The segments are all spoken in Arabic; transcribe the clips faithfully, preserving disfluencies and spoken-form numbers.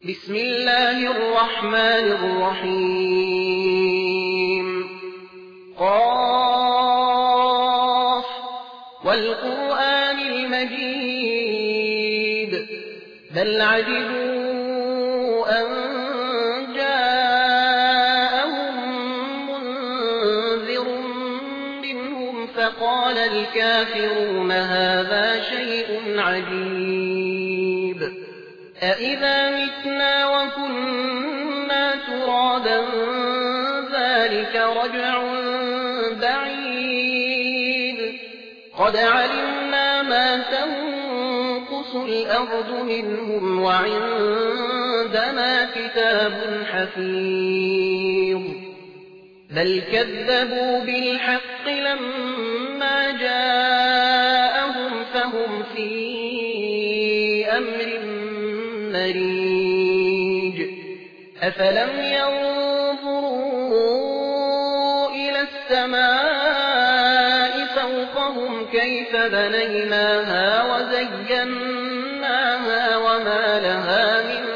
بسم الله الرحمن الرحيم قاف والقرآن المجيد بل عجبوا أن جاءهم منذر منهم فقال الكافرون هذا شيء عجيب أإذا متنا وكنا ترابا ذلك رجع بعيد قد علمنا ما تنقص الأرض منهم وعندنا كتاب حفيظ بل كذبوا بالحق لما جاءهم فهم في أمر مريج أفلم ينظروا إلى السماء فوقهم كيف بنيناها وزيناها وما لها من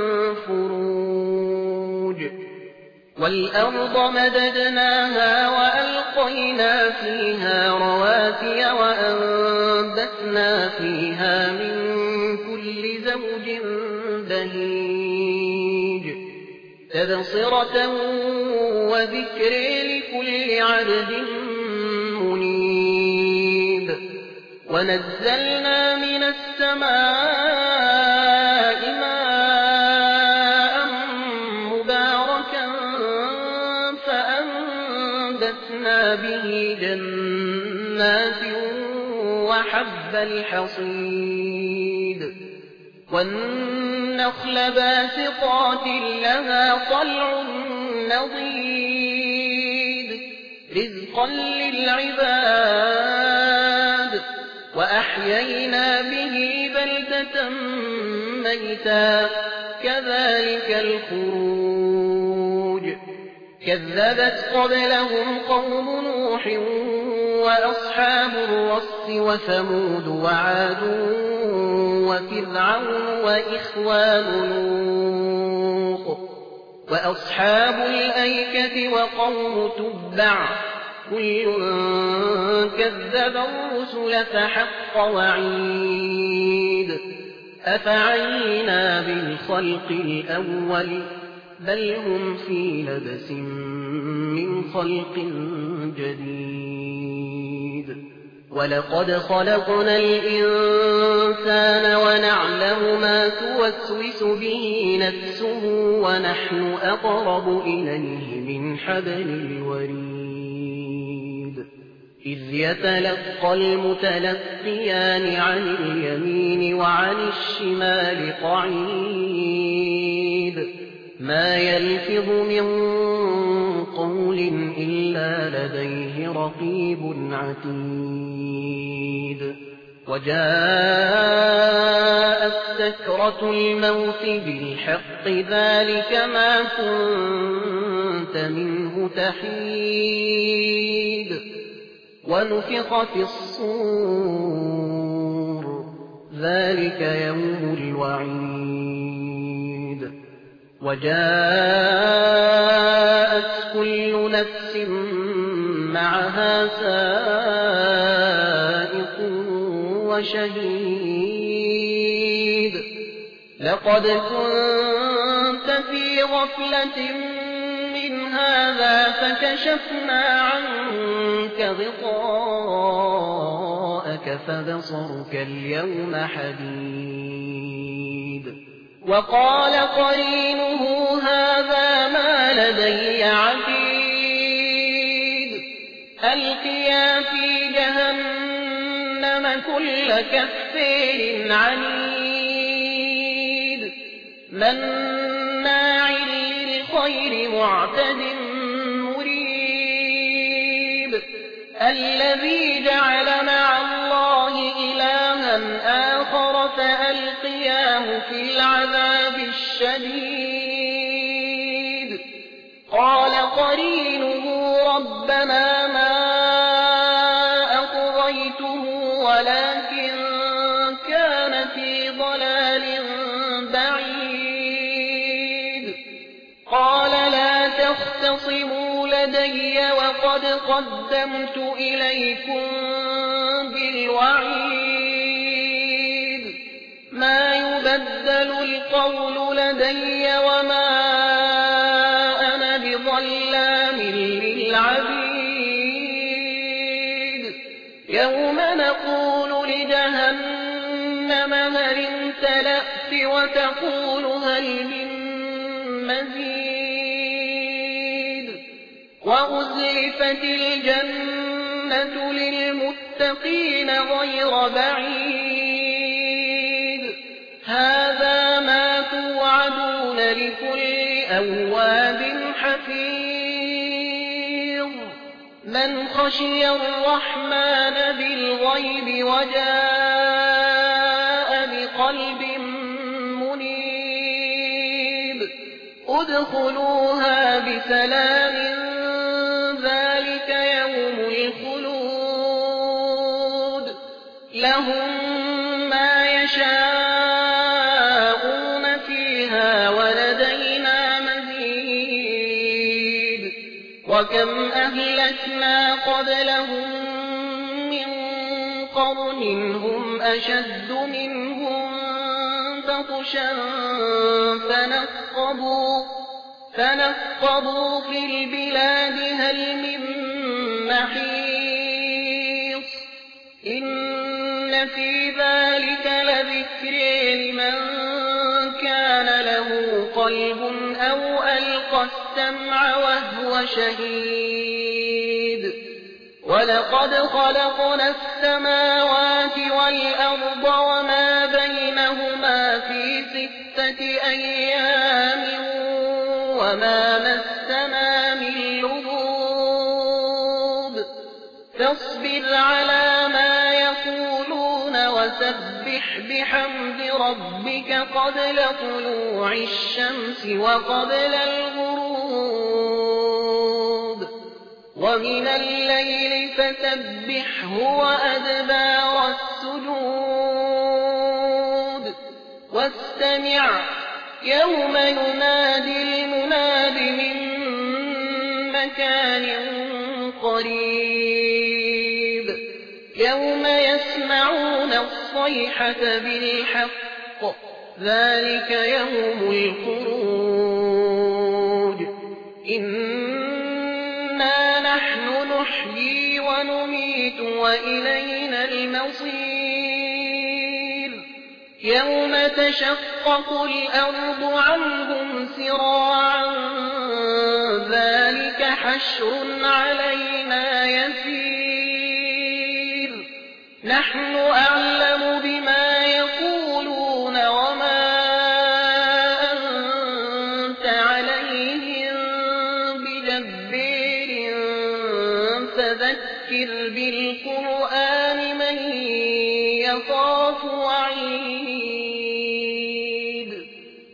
فروج والأرض مددناها وألقينا فيها رواسي وأنبتنا فيها من كل زوج بهيج تبصرة وذكر لكل عبد منيب ونزلنا من السماء ماء مباركا فأنبتنا به جنات وحب الحصيد والنخل باسقات لها طلع نضيد رزقا للعباد وأحيينا به بلدة ميتا كذلك الخروج كذبت قبلهم قوم نوح وأصحاب الرس وثمود وعاد وفرعون وإخوان لوط وأصحاب الأيكة وقوم تبع كل كذب الرسل فحق وعيد أفعينا بالخلق الأول بل هم في لبس من خلق جديد ولقد خلقنا الإنسان ونعلم ما توسوس به نفسه ونحن أقرب إليه من حبل الوريد إذ يتلقى المتلقيان عن اليمين وعن الشمال قعيد ما يلفظ من قول إلا لديه رقيب عتيد وجاءت سكرة الموت بالحق ذلك ما كنت منه تحيد ونفخ في الصور ذلك يوم الوعيد وجاءت كل نفس معها سائق وشهيد لقد كنت في غفلة من هذا فكشفنا عنك غطاءك فبصرك اليوم حديد وقال قرينه هذا ما لدي عتيد ألقيا في جهنم كل كفار عنيد مناع للخير معتد مريب الذي جعل مع الله إلها آخر فألقياه في العذاب الشديد قال قرينه ربنا ما أطغيته ولكن كان في ضلال بعيد تختصموا لدي وقد قدمت إليكم بالوعيد ما يبدل القول لدي وما أنا بظلام للعبيد يوم نقول لجهنم هل امتلأت وتقول هل من مزيد وأزلفت الجنة للمتقين غير بعيد هذا ما توعدون لكل أواب حفيظ من خشي الرحمن بالغيب وجاء بقلب منيب ادخلوها بسلام ذلك يوم الخلود لهم ما يشاءون فيها ولدينا مزيد وكم أهلكنا قبلهم من قرن هم أشد منهم بطشا فنقبوا, فنقبوا في البلاد هل من محيص إن في ذلك لذكر لمن كان له قلب أو ألقى السمع وهو شهيد ولقد خلقنا السماوات والأرض وما بينهما في ستة أيام وما مسنا من لغوب فاصبر على ما يقولون وسبح بحمد ربك قبل طلوع الشمس وقبل الغروب ومن الليل فسبحه وأدبار السجود واستمع يوم ينادي المناد من مكان قريب يوم يسمعون الصيحة بالحق ذلك يوم الخروج إنا نحن نحيي ونميت وإلينا المصير يوم تشقق الأرض عنهم سراعا ذلك حشر علينا يسير نحن أعلم بما يقولون وما أنت عليهم بجبار فذكر بالقرآن من يخاف وعيد